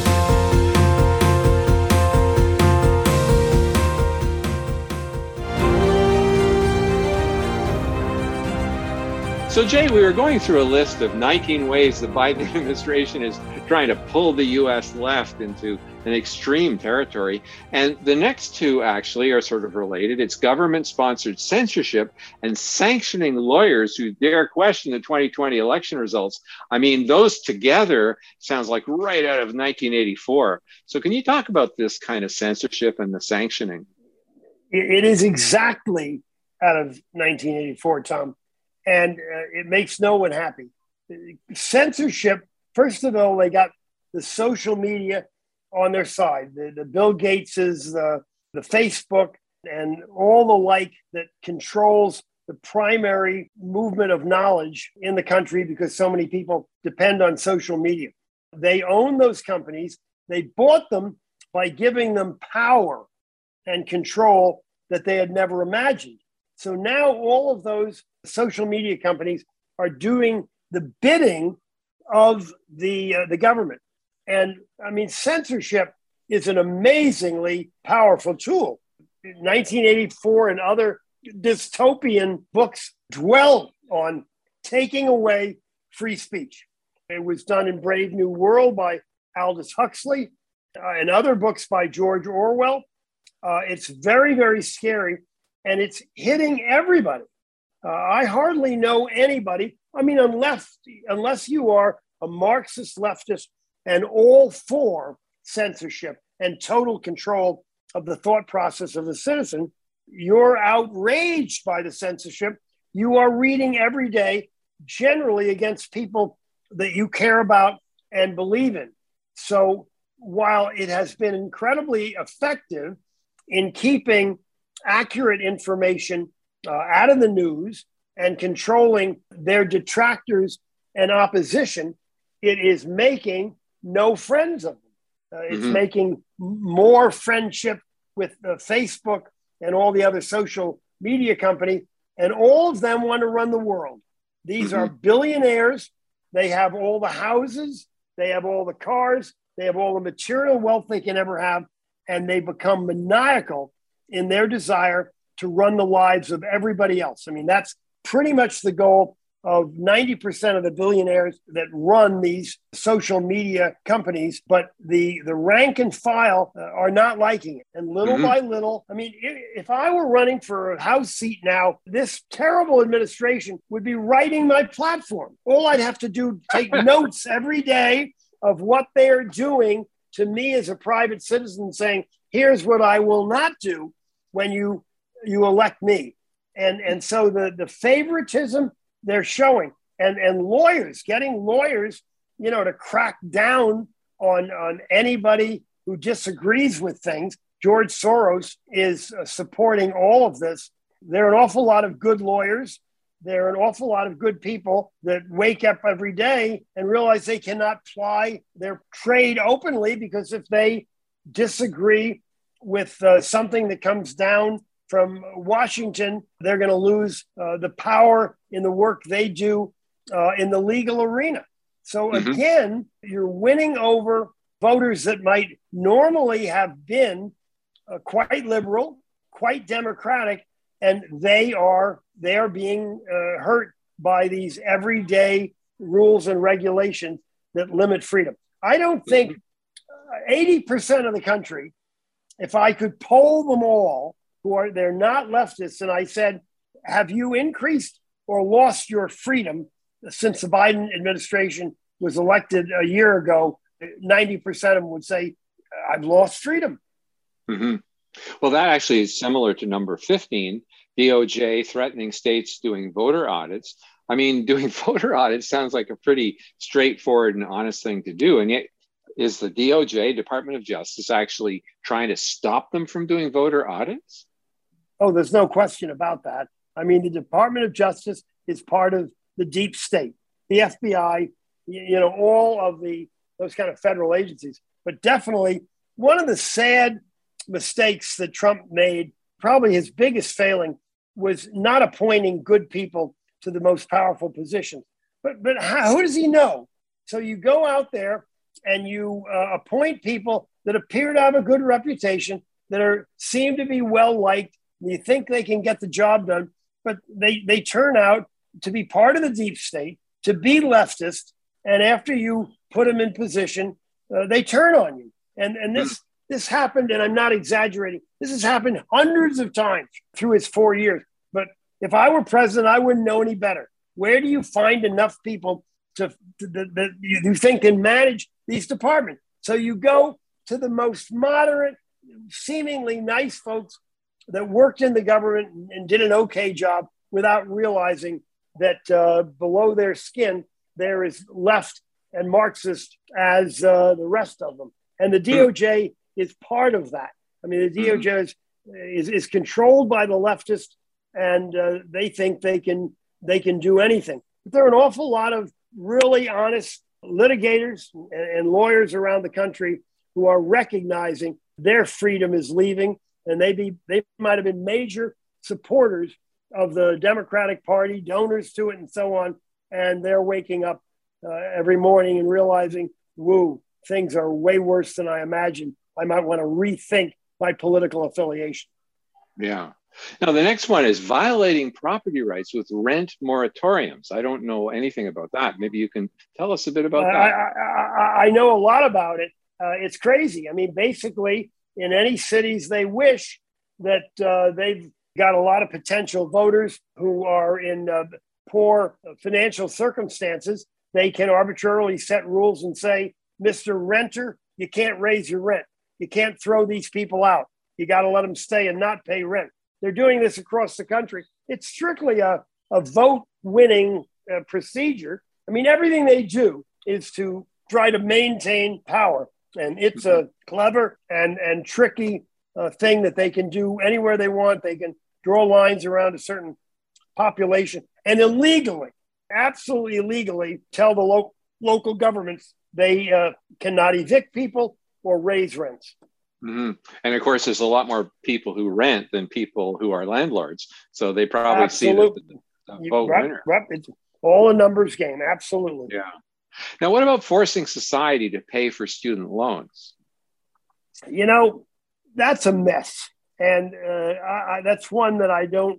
So, Jay, we were going through a list of nineteen ways the Biden administration is trying to pull the U S left into an extreme territory. And the next two actually are sort of related. It's government-sponsored censorship and sanctioning lawyers who dare question the twenty twenty election results. I mean, those together sounds like right out of nineteen eighty-four. So can you talk about this kind of censorship and the sanctioning? It is exactly out of nineteen eighty-four, Tom. And uh, it makes no one happy. Censorship, first of all, they got the social media on their side, the, the Bill Gateses, the, the Facebook, and all the like that controls the primary movement of knowledge in the country because so many people depend on social media. They own those companies. They bought them by giving them power and control that they had never imagined. So now all of those social media companies are doing the bidding of the uh, the government. And I mean, censorship is an amazingly powerful tool. nineteen eighty-four and other dystopian books dwell on taking away free speech. It was done in Brave New World by Aldous Huxley uh, and other books by George Orwell. Uh, it's very, very scary, and it's hitting everybody. Uh, I hardly know anybody. I mean, unless unless you are a Marxist leftist and all for censorship and total control of the thought process of a citizen, you're outraged by the censorship. You are reading every day, generally against people that you care about and believe in. So while it has been incredibly effective in keeping accurate information uh, out of the news and controlling their detractors and opposition, it is making no friends of them. Uh, it's Mm-hmm. making more friendship with uh, Facebook and all the other social media companies, and all of them want to run the world. These Mm-hmm. are billionaires. They have all the houses, they have all the cars, they have all the material wealth they can ever have, and they become maniacal in their desire to run the lives of everybody else. I mean, that's pretty much the goal of ninety percent of the billionaires that run these social media companies, but the, the rank and file uh, are not liking it. And little Mm-hmm. by little, I mean, if I were running for a House seat now, this terrible administration would be writing my platform. All I'd have to do, take notes every day of what they are doing to me as a private citizen, saying, here's what I will not do when you, you elect me. And, and so the, the favoritism they're showing, and, and lawyers, getting lawyers, you know, to crack down on, on anybody who disagrees with things. George Soros is uh, supporting all of this. There are an awful lot of good lawyers. There are an awful lot of good people that wake up every day and realize they cannot ply their trade openly, because if they disagree with uh, something that comes down from Washington, they're going to lose uh, the power in the work they do uh, in the legal arena. So Mm-hmm. again, you're winning over voters that might normally have been uh, quite liberal, quite democratic, and they are they are being uh, hurt by these everyday rules and regulations that limit freedom. I don't think uh, eighty percent of the country, if I could poll them all, who are, they're not leftists, and I said, have you increased or lost your freedom since the Biden administration was elected a year ago? ninety percent of them would say, I've lost freedom. Mm-hmm. Well, that actually is similar to number fifteen, D O J threatening states doing voter audits. I mean, doing voter audits sounds like a pretty straightforward and honest thing to do. And yet, is the D O J, Department of Justice, actually trying to stop them from doing voter audits? Oh, there's no question about that. I mean, the Department of Justice is part of the deep state, the F B I, you know, all of the those kind of federal agencies. But definitely one of the sad mistakes that Trump made, probably his biggest failing, was not appointing good people to the most powerful positions. But but how, who does he know? So you go out there and you uh, appoint people that appear to have a good reputation, that are seem to be well liked. You think they can get the job done, but they, they turn out to be part of the deep state, to be leftist, and after you put them in position, uh, they turn on you. And, and this, this happened, and I'm not exaggerating, this has happened hundreds of times through his four years. But if I were president, I wouldn't know any better. Where do you find enough people to, to, that, that you, you think can manage these departments? So you go to the most moderate, seemingly nice folks that worked in the government and did an okay job without realizing that uh, below their skin, there is left and Marxist as uh, the rest of them. And the D O J is part of that. I mean, the D O J is, is, is controlled by the leftists, and uh, they think they can, they can do anything. But there are an awful lot of really honest litigators and, and lawyers around the country who are recognizing their freedom is leaving. And they be they might have been major supporters of the Democratic Party, donors to it, and so on. And they're waking up uh, every morning and realizing, woo, things are way worse than I imagined. I might want to rethink my political affiliation. Yeah. Now, the next one is violating property rights with rent moratoriums. I don't know anything about that. Maybe you can tell us a bit about uh, that. I, I, I know a lot about it. Uh, it's crazy. I mean, basically, in any cities they wish, that uh, they've got a lot of potential voters who are in uh, poor financial circumstances. They can arbitrarily set rules and say, Mister Renter, you can't raise your rent. You can't throw these people out. You got to let them stay and not pay rent. They're doing this across the country. It's strictly a, a vote-winning uh, procedure. I mean, everything they do is to try to maintain power. And it's a clever and, and tricky uh, thing that they can do anywhere they want. They can draw lines around a certain population and illegally, absolutely illegally, tell the local local governments, they uh, cannot evict people or raise rents. Mm-hmm. And of course, there's a lot more people who rent than people who are landlords. So they probably Absolutely. see the, the vote rep, winner. Rep, it's all a numbers game. Absolutely. Yeah. Now, what about forcing society to pay for student loans? You know, that's a mess. And uh, I, I, that's one that I don't,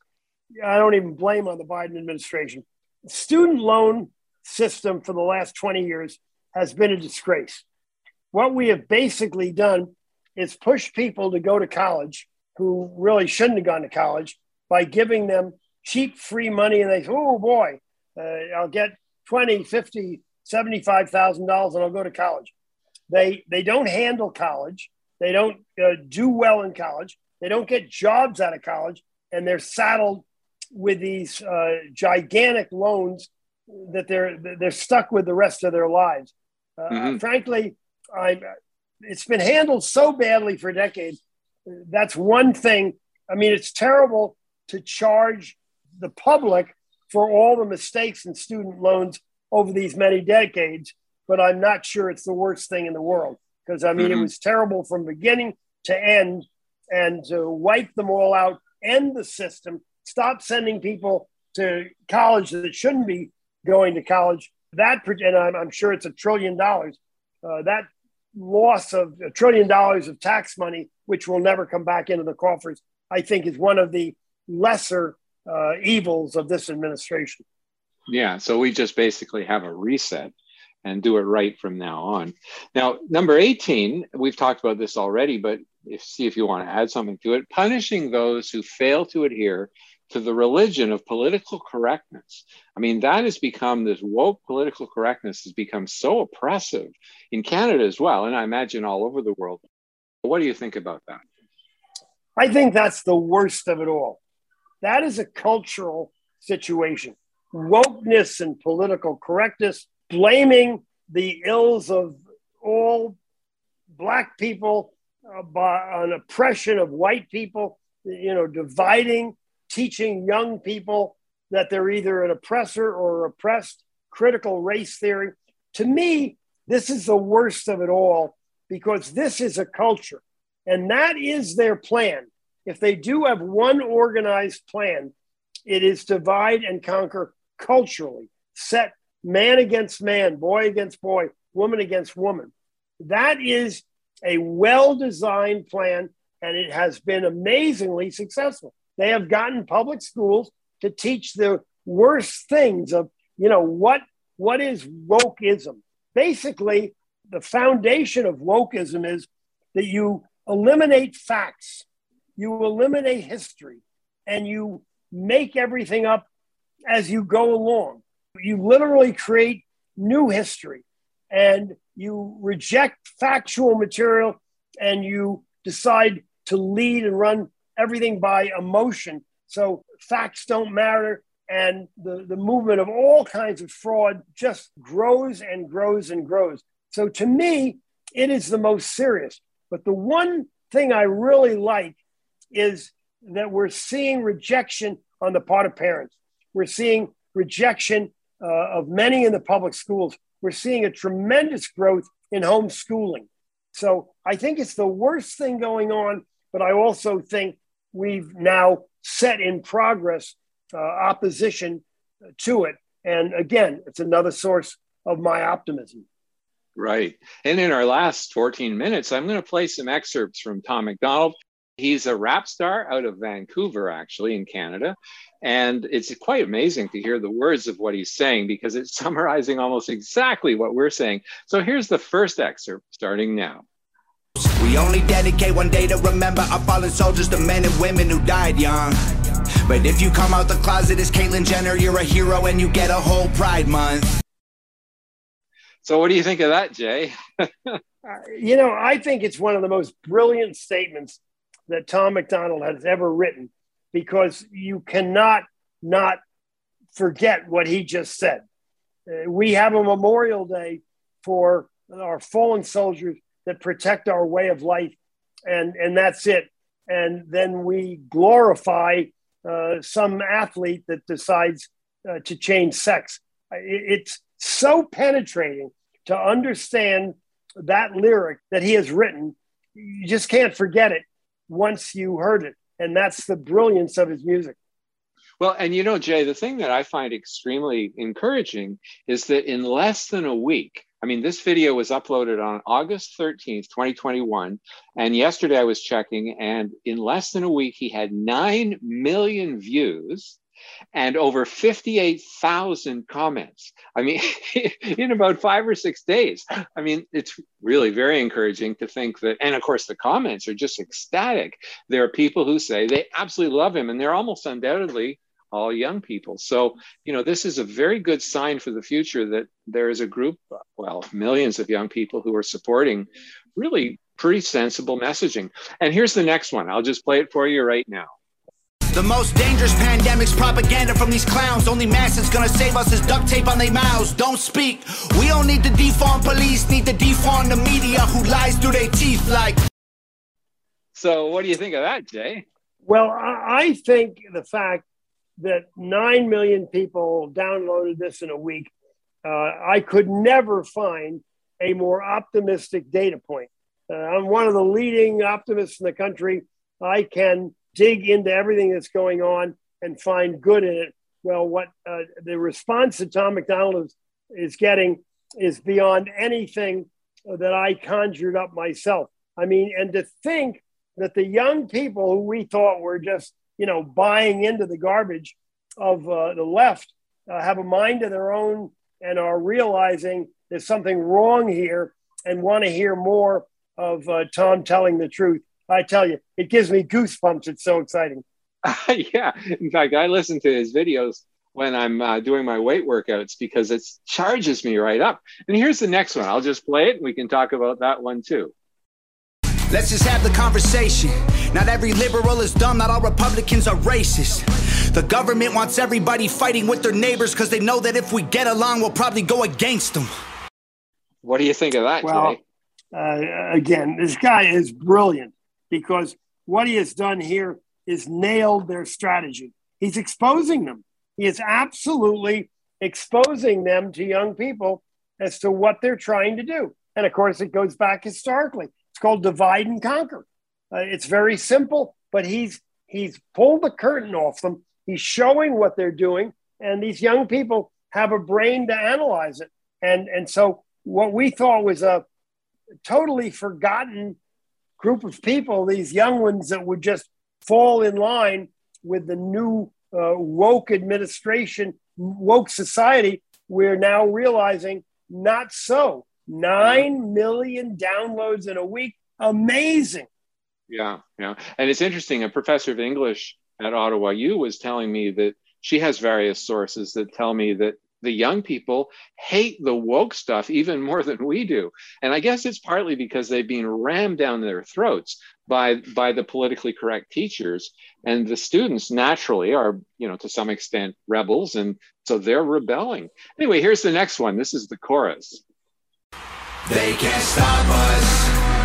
I don't even blame on the Biden administration. The student loan system for the last twenty years has been a disgrace. What we have basically done is push people to go to college who really shouldn't have gone to college by giving them cheap, free money. And they say, oh boy, uh, I'll get twenty, fifty, seventy-five thousand dollars and I'll go to college. They, they don't handle college. They don't uh, do well in college. They don't get jobs out of college. And they're saddled with these uh, gigantic loans that they're, they're stuck with the rest of their lives. Uh, mm-hmm. Frankly, I, it's been handled so badly for decades. That's one thing. I mean, it's terrible to charge the public for all the mistakes in student loans over these many decades, but I'm not sure it's the worst thing in the world. Because, I mean, mm-hmm. it was terrible from beginning to end, and to wipe them all out, end the system, stop sending people to college that shouldn't be going to college. That, and I'm, I'm sure it's a trillion dollars, uh, that loss of a trillion dollars of tax money, which will never come back into the coffers, I think is one of the lesser uh, evils of this administration. Yeah, so we just basically have a reset and do it right from now on. Now, number eighteen, we've talked about this already, but if, see if you want to add something to it, punishing those who fail to adhere to the religion of political correctness. I mean, that has become, this woke political correctness has become so oppressive in Canada as well, and I imagine all over the world. What do you think about that? I think that's the worst of it all. That is a cultural situation. Wokeness and political correctness, blaming the ills of all Black people uh, by an oppression of white people, you know, dividing, teaching young people that they're either an oppressor or oppressed, critical race theory. To me, this is the worst of it all, because this is a culture, and that is their plan. If they do have one organized plan, it is divide and conquer culturally, set man against man, boy against boy, woman against woman. That is a well-designed plan, and it has been amazingly successful. They have gotten public schools to teach the worst things of, you know, what, what is wokeism? Basically, the foundation of wokeism is that you eliminate facts, you eliminate history, and you make everything up as you go along. You literally create new history, and you reject factual material, and you decide to lead and run everything by emotion. So facts don't matter, and the, the movement of all kinds of fraud just grows and grows and grows. So to me, it is the most serious. But the one thing I really like is that we're seeing rejection on the part of parents. We're seeing rejection uh, of many in the public schools. We're seeing a tremendous growth in homeschooling. So I think it's the worst thing going on, but I also think we've now set in progress uh, opposition to it. And again, it's another source of my optimism. Right. And in our last fourteen minutes, I'm going to play some excerpts from Tom MacDonald. He's a rap star out of Vancouver, actually, in Canada. And it's quite amazing to hear the words of what he's saying, because it's summarizing almost exactly what we're saying. So here's the first excerpt starting now. We only dedicate one day to remember our fallen soldiers, the men and women who died young. But if you come out the closet as Caitlyn Jenner, you're a hero and you get a whole Pride Month. So what do you think of that, Jay? uh, you know, I think it's one of the most brilliant statements that Tom MacDonald has ever written, because you cannot not forget what he just said. Uh, we have a Memorial Day for our fallen soldiers that protect our way of life, and, and that's it. And then we glorify uh, some athlete that decides uh, to change sex. It's so penetrating to understand that lyric that he has written. You just can't forget it once you heard it. And that's the brilliance of his music. Well, and you know, Jay, the thing that I find extremely encouraging is that in less than a week, I mean, this video was uploaded on August thirteenth, twenty twenty-one. And yesterday I was checking, and in less than a week, he had nine million views and over fifty-eight thousand comments. I mean, in about five or six days. I mean, it's really very encouraging to think that, and of course, the comments are just ecstatic. There are people who say they absolutely love him, and they're almost undoubtedly all young people. So, you know, this is a very good sign for the future that there is a group, well, millions of young people who are supporting really pretty sensible messaging. And here's the next one. I'll just play it for you right now. The most dangerous pandemic's propaganda from these clowns. Only mask that's gonna save us is duct tape on their mouths. Don't speak. We don't need to defund police, need to defund the media who lies through their teeth like. So what do you think of that, Jay? Well, I think the fact that nine million people downloaded this in a week, uh, I could never find a more optimistic data point. Uh, I'm one of the leading optimists in the country. I can dig into everything that's going on and find good in it. Well, what uh, the response that Tom MacDonald is, is getting is beyond anything that I conjured up myself. I mean, and to think that the young people who we thought were just, you know, buying into the garbage of uh, the left uh, have a mind of their own and are realizing there's something wrong here and want to hear more of uh, Tom telling the truth. I tell you, it gives me goosebumps. It's so exciting. Uh, yeah. In fact, I listen to his videos when I'm uh, doing my weight workouts because it charges me right up. And here's the next one. I'll just play it and we can talk about that one too. Let's just have the conversation. Not every liberal is dumb. Not all Republicans are racist. The government wants everybody fighting with their neighbors because they know that if we get along, we'll probably go against them. What do you think of that, well, Jay? Uh, again, this guy is brilliant because what he has done here is nailed their strategy. He's exposing them. He is absolutely exposing them to young people as to what they're trying to do. And of course, it goes back historically. It's called divide and conquer. Uh, it's very simple, but he's he's pulled the curtain off them. He's showing what they're doing, and these young people have a brain to analyze it. And, and so what we thought was a totally forgotten group of people, these young ones that would just fall in line with the new uh, woke administration, woke society, we're now realizing not so. Nine million downloads in a week. Amazing. Yeah, yeah. And it's interesting. A professor of English at Ottawa U was telling me that she has various sources that tell me that the young people hate the woke stuff even more than we do. And I guess it's partly because they've been rammed down their throats by, by the politically correct teachers. And the students naturally are, you know, to some extent rebels. And so they're rebelling. Anyway, here's the next one. This is the chorus. They can't stop us,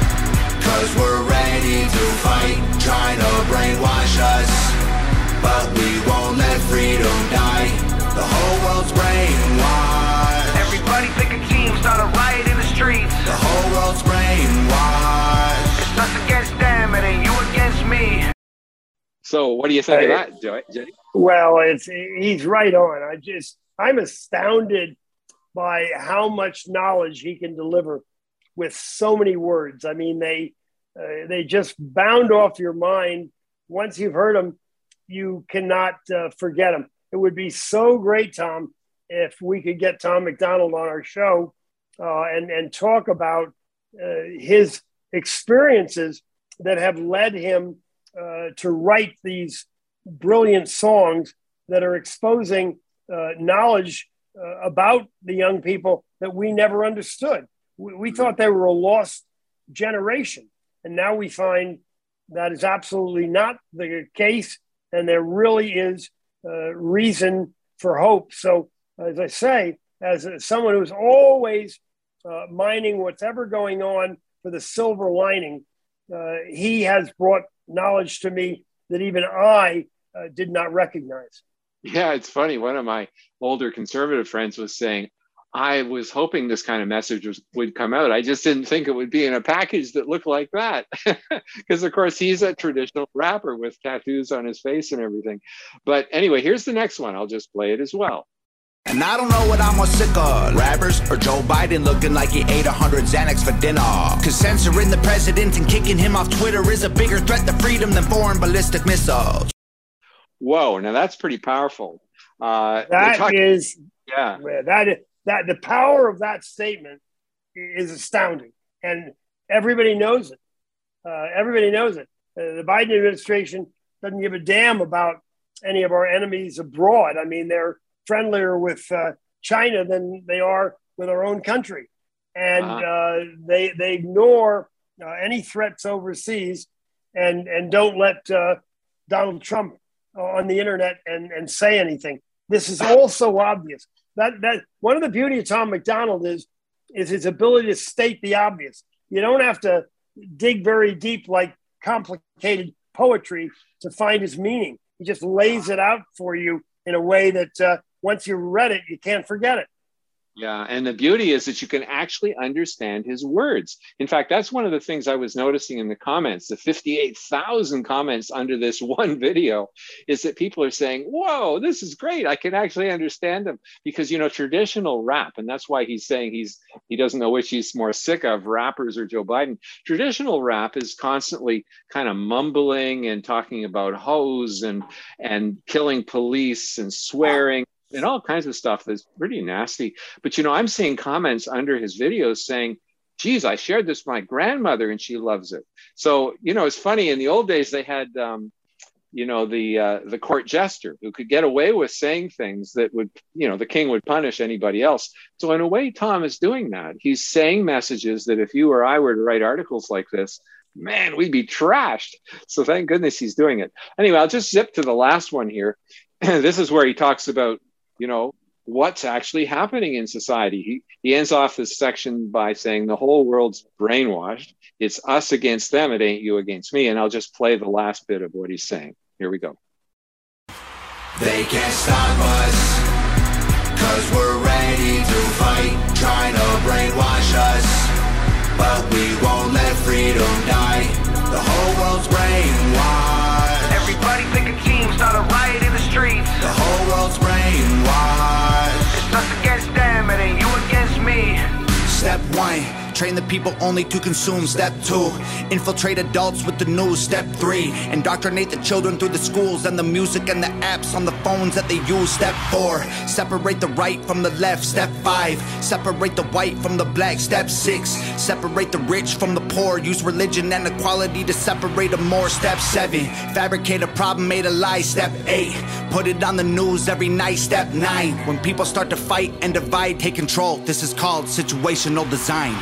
cause we're ready to fight, trying to brainwash us. But we won't let freedom die. The whole world's brainwashed. Everybody pick a team, start a riot in the streets. The whole world's brainwashed. It's us against them, it ain't you against me. So what do you think uh, of that, Jay? Well, it's he's right on. I just, I'm astounded by how much knowledge he can deliver with so many words. I mean, they uh, they just bound off your mind. Once you've heard them, you cannot uh, forget them. It would be so great, Tom, if we could get Tom MacDonald on our show uh, and, and talk about uh, his experiences that have led him uh, to write these brilliant songs that are exposing uh, knowledge uh, about the young people that we never understood. We, we thought they were a lost generation. And now we find that is absolutely not the case. And there really is uh, reason for hope. So, as I say, as a, someone who's always uh, mining what's ever going on for the silver lining, uh, he has brought knowledge to me that even I uh, did not recognize. Yeah, it's funny. One of my older conservative friends was saying, I was hoping this kind of message was, would come out. I just didn't think it would be in a package that looked like that. Because, of course, he's a traditional rapper with tattoos on his face and everything. But anyway, here's the next one. I'll just play it as well. And I don't know what I'm more sick of, rappers or Joe Biden looking like he ate a hundred Xanax for dinner. Cause censoring the president and kicking him off Twitter is a bigger threat to freedom than foreign ballistic missiles. Whoa, now that's pretty powerful. Uh, that talking, is, yeah, that is, that the power of that statement is astounding, and everybody knows it. Uh, everybody knows it. Uh, the Biden administration doesn't give a damn about any of our enemies abroad. I mean, they're friendlier with uh, China than they are with our own country, and uh-huh. uh, they they ignore uh, any threats overseas, and and don't let uh, Donald Trump on the internet and and say anything. This is all so obvious. That that one of the beauty of Tom MacDonald is is his ability to state the obvious. You don't have to dig very deep like complicated poetry to find his meaning. He just lays it out for you in a way that uh, once you read it, you can't forget it. Yeah, and the beauty is that you can actually understand his words. In fact, that's one of the things I was noticing in the comments, the fifty-eight thousand comments under this one video, is that people are saying, whoa, this is great. I can actually understand him. Because, you know, traditional rap, and that's why he's saying he's he doesn't know which he's more sick of, rappers or Joe Biden. Traditional rap is constantly kind of mumbling and talking about hoes and, and killing police and swearing and all kinds of stuff that's pretty nasty. But, you know, I'm seeing comments under his videos saying, geez, I shared this with my grandmother and she loves it. So, you know, it's funny. In the old days, they had, um, you know, the uh, the court jester who could get away with saying things that would, you know, the king would punish anybody else. So in a way, Tom is doing that. He's saying messages that if you or I were to write articles like this, man, we'd be trashed. So thank goodness he's doing it. Anyway, I'll just zip to the last one here. This is where he talks about, you know, what's actually happening in society. He, he ends off this section by saying the whole world's brainwashed. It's us against them. It ain't you against me. And I'll just play the last bit of what he's saying. Here we go. They can't stop us, cause we're ready to fight, trying to brainwash us, but we won't let freedom die. The whole world's brainwashed. Everybody pick a team, start a riot in the streets. The whole world's brainwashed. It's us against them, it ain't you against me. Step one, train the people only to consume. Step two, infiltrate adults with the news. Step three, indoctrinate the children through the schools and the music and the apps on the phones that they use. Step four, separate the right from the left. Step five, separate the white from the black. Step six, separate the rich from the poor. Use religion and equality to separate them more. Step seven, fabricate a problem made a lie. Step eight, put it on the news every night. Step nine, when people start to fight and divide, take control. This is called situational design.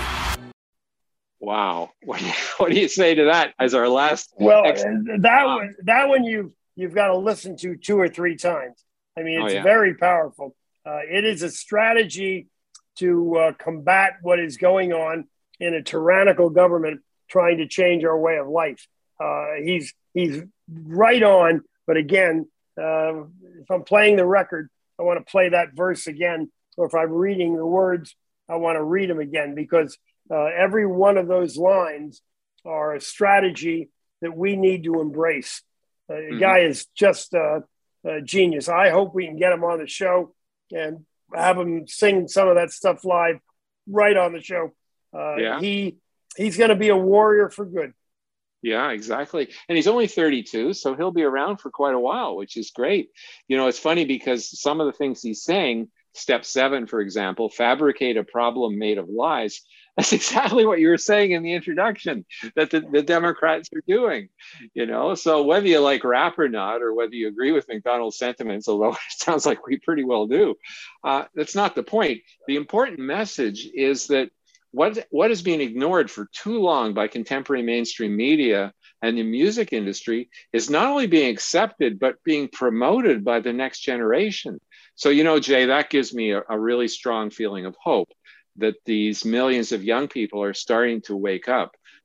Wow. What, what do you say to that as our last? Well, ex- that one, that one you've, you've got to listen to two or three times. I mean, it's oh, yeah. very powerful. Uh, it is a strategy to uh, combat what is going on in a tyrannical government trying to change our way of life. Uh, he's, he's right on. But again, uh, if I'm playing the record, I want to play that verse again. Or if I'm reading the words, I want to read them again, because Uh, every one of those lines are a strategy that we need to embrace. Uh, mm-hmm. The guy is just uh, a genius. I hope we can get him on the show and have him sing some of that stuff live right on the show. Uh, yeah. He he's going to be a warrior for good. Yeah, exactly. And he's only thirty-two, so he'll be around for quite a while, which is great. You know, it's funny because some of the things he's saying, step seven, for example, fabricate a problem made of lies. That's exactly what you were saying in the introduction that the, the Democrats are doing, you know. So whether you like rap or not, or whether you agree with MacDonald's sentiments, although it sounds like we pretty well do, uh, that's not the point. The important message is that what, what is being ignored for too long by contemporary mainstream media and the music industry is not only being accepted, but being promoted by the next generation. So, you know, Jay, that gives me a, a really strong feeling of hope that these millions of young people are starting to wake up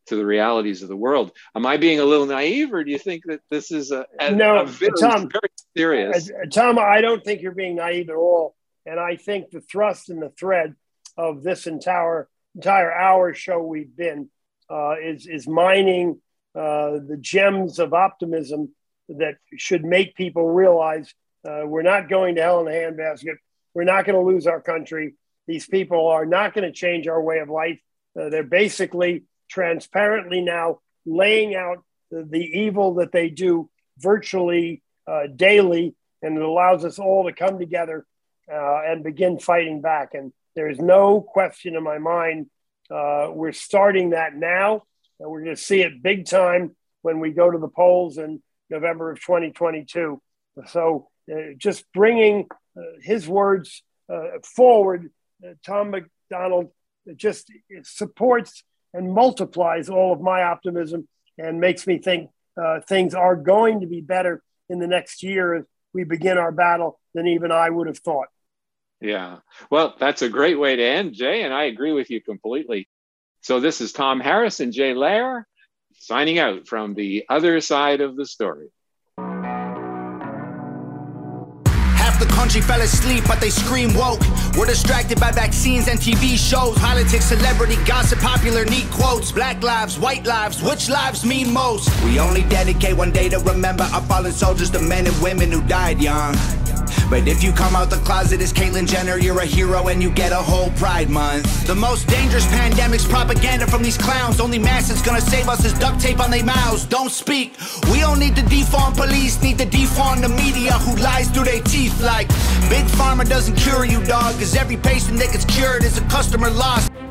to the realities of the world. Am I being a little naive, or do you think that this is a, a, no, a very, Tom, very serious? Uh, Tom, I don't think you're being naive at all. And I think the thrust and the thread of this entire entire hour show we've been uh, is, is mining uh, the gems of optimism that should make people realize uh, we're not going to hell in a handbasket. We're not going to lose our country. These people are not going to change our way of life. Uh, they're basically transparently now laying out the, the evil that they do virtually uh, daily, and it allows us all to come together uh, and begin fighting back. And there is no question in my mind, uh, we're starting that now, and we're going to see it big time when we go to the polls in November of twenty twenty-two. So uh, just bringing uh, his words uh, forward, uh, Tom MacDonald just supports and multiplies all of my optimism and makes me think uh, things are going to be better in the next year as we begin our battle than even I would have thought. Yeah, well, that's a great way to end, Jay, and I agree with you completely. So this is Tom Harris and Jay Lehr signing out from the other side of the story. The country fell asleep, but they scream woke. We're distracted by vaccines and T V shows, politics, celebrity, gossip, popular, neat quotes. Black lives, white lives, which lives mean most? We only dedicate one day to remember our fallen soldiers, the men and women who died young. But if you come out the closet as Caitlyn Jenner, you're a hero and you get a whole Pride Month. The most dangerous pandemic's propaganda from these clowns. Only mask that's gonna save us is duct tape on their mouths. Don't speak. We don't need to defund police, need to defund the media who lies through their teeth like Big Pharma doesn't cure you, dog, cause every patient that gets cured is a customer lost.